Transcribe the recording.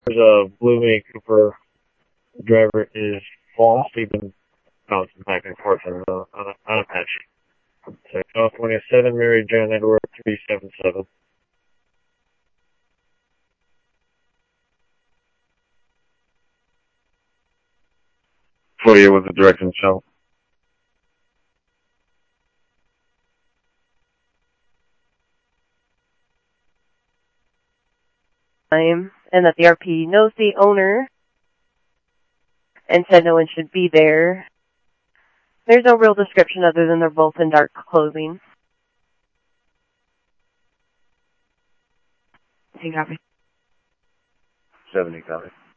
There's a Blue Mini Cooper. The driver is false. He's been bouncing back and forth on a patch. So California 7, Mary John Edward 377. For you with the direction south. And that the RP knows the owner and said no one should be there. There's no real description other than they're both in dark clothing. Copy. 70 copy.